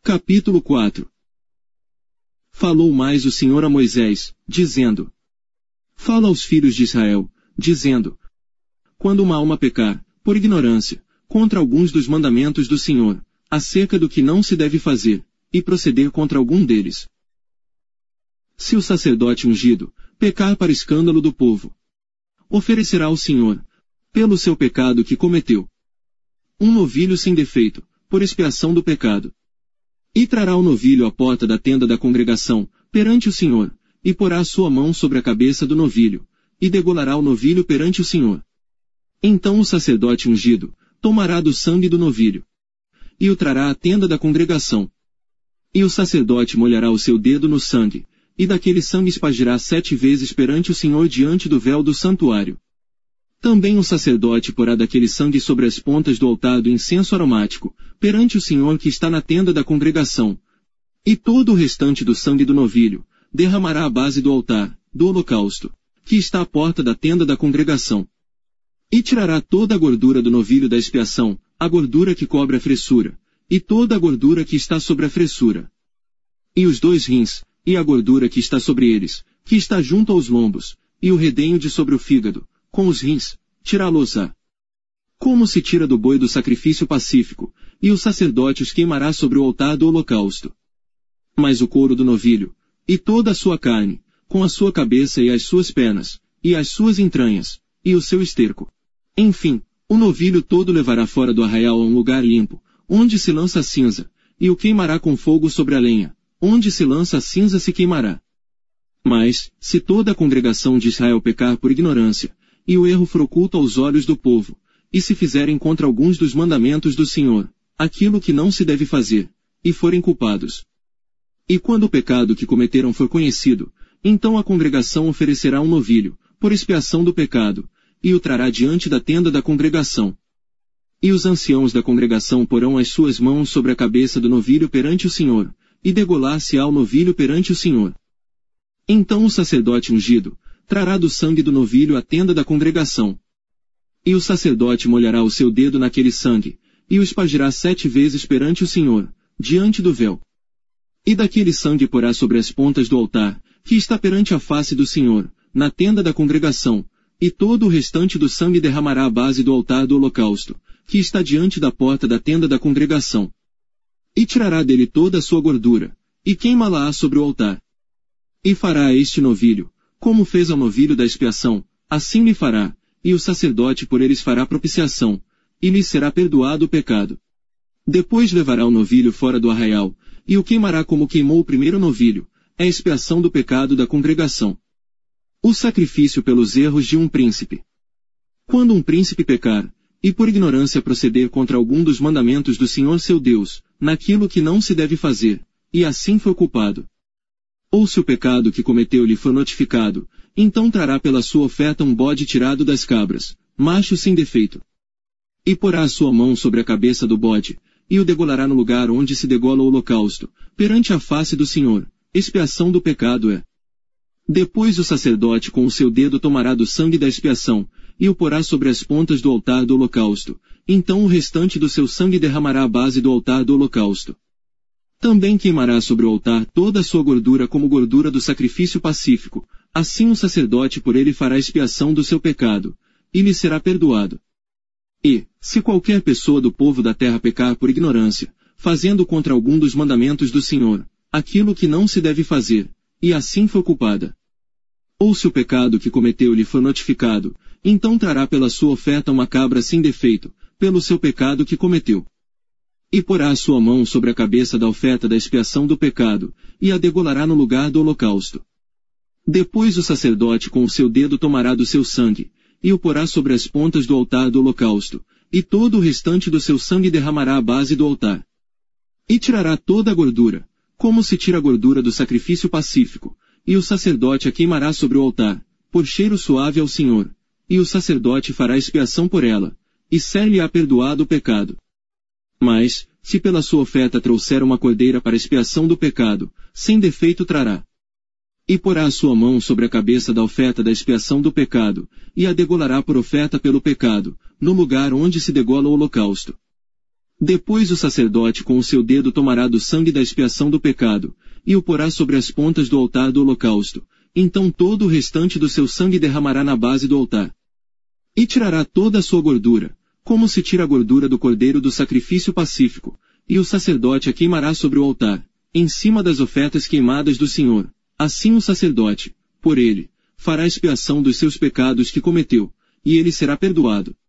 Capítulo 4. Falou mais o Senhor a Moisés, dizendo: Fala aos filhos de Israel, dizendo: Quando uma alma pecar, por ignorância, contra alguns dos mandamentos do Senhor, acerca do que não se deve fazer, e proceder contra algum deles. Se o sacerdote ungido pecar para escândalo do povo, oferecerá ao Senhor, pelo seu pecado que cometeu, um novilho sem defeito, por expiação do pecado. E trará o novilho à porta da tenda da congregação, perante o Senhor, e porá a sua mão sobre a cabeça do novilho, e degolará o novilho perante o Senhor. Então o sacerdote ungido tomará do sangue do novilho, e o trará à tenda da congregação. E o sacerdote molhará o seu dedo no sangue, e daquele sangue espargirá 7 vezes perante o Senhor diante do véu do santuário. Também o sacerdote porá daquele sangue sobre as pontas do altar do incenso aromático, perante o Senhor que está na tenda da congregação. E todo o restante do sangue do novilho derramará à base do altar, do holocausto, que está à porta da tenda da congregação. E tirará toda a gordura do novilho da expiação, a gordura que cobre a fressura, e toda a gordura que está sobre a fressura. E os 2 rins, e a gordura que está sobre eles, que está junto aos lombos, e o redenho de sobre o fígado, com os rins, tirá-los-á. Como se tira do boi do sacrifício pacífico, e o sacerdote os queimará sobre o altar do holocausto. Mas o couro do novilho, e toda a sua carne, com a sua cabeça e as suas pernas, e as suas entranhas, e o seu esterco. Enfim, o novilho todo levará fora do arraial a um lugar limpo, onde se lança a cinza, e o queimará com fogo sobre a lenha, onde se lança a cinza se queimará. Mas, se toda a congregação de Israel pecar por ignorância, e o erro for oculto aos olhos do povo, e se fizerem contra alguns dos mandamentos do Senhor, aquilo que não se deve fazer, e forem culpados. E quando o pecado que cometeram for conhecido, então a congregação oferecerá um novilho, por expiação do pecado, e o trará diante da tenda da congregação. E os anciãos da congregação porão as suas mãos sobre a cabeça do novilho perante o Senhor, e degolar-se-á o novilho perante o Senhor. Então o sacerdote ungido trará do sangue do novilho à tenda da congregação. E o sacerdote molhará o seu dedo naquele sangue, e o espargirá 7 vezes perante o Senhor, diante do véu. E daquele sangue porá sobre as pontas do altar, que está perante a face do Senhor, na tenda da congregação, e todo o restante do sangue derramará à base do altar do holocausto, que está diante da porta da tenda da congregação. E tirará dele toda a sua gordura, e queimá-la sobre o altar. E fará a este novilho, como fez ao novilho da expiação, assim lhe fará, e o sacerdote por eles fará propiciação, e lhe será perdoado o pecado. Depois levará o novilho fora do arraial, e o queimará como queimou o primeiro novilho, é a expiação do pecado da congregação. O sacrifício pelos erros de um príncipe. Quando um príncipe pecar, e por ignorância proceder contra algum dos mandamentos do Senhor seu Deus, naquilo que não se deve fazer, e assim for culpado. Ou se o pecado que cometeu lhe for notificado, então trará pela sua oferta um bode tirado das cabras, macho sem defeito. E porá a sua mão sobre a cabeça do bode, e o degolará no lugar onde se degola o holocausto, perante a face do Senhor, expiação do pecado é. Depois o sacerdote com o seu dedo tomará do sangue da expiação, e o porá sobre as pontas do altar do holocausto, então o restante do seu sangue derramará à base do altar do holocausto. Também queimará sobre o altar toda a sua gordura como gordura do sacrifício pacífico, assim o sacerdote por ele fará expiação do seu pecado, e lhe será perdoado. E, se qualquer pessoa do povo da terra pecar por ignorância, fazendo contra algum dos mandamentos do Senhor, aquilo que não se deve fazer, e assim for culpada. Ou se o pecado que cometeu lhe for notificado, então trará pela sua oferta uma cabra sem defeito, pelo seu pecado que cometeu. E porá a sua mão sobre a cabeça da oferta da expiação do pecado, e a degolará no lugar do holocausto. Depois o sacerdote com o seu dedo tomará do seu sangue, e o porá sobre as pontas do altar do holocausto, e todo o restante do seu sangue derramará à base do altar. E tirará toda a gordura, como se tira a gordura do sacrifício pacífico, e o sacerdote a queimará sobre o altar, por cheiro suave ao Senhor, e o sacerdote fará expiação por ela, e ser-lhe-á perdoado o pecado. Mas, se pela sua oferta trouxer uma cordeira para expiação do pecado, sem defeito trará. E porá a sua mão sobre a cabeça da oferta da expiação do pecado, e a degolará por oferta pelo pecado, no lugar onde se degola o holocausto. Depois o sacerdote com o seu dedo tomará do sangue da expiação do pecado, e o porá sobre as pontas do altar do holocausto. Então todo o restante do seu sangue derramará na base do altar. E tirará toda a sua gordura, como se tira a gordura do cordeiro do sacrifício pacífico, e o sacerdote a queimará sobre o altar, em cima das ofertas queimadas do Senhor. Assim o sacerdote, por ele, fará expiação dos seus pecados que cometeu, e ele será perdoado,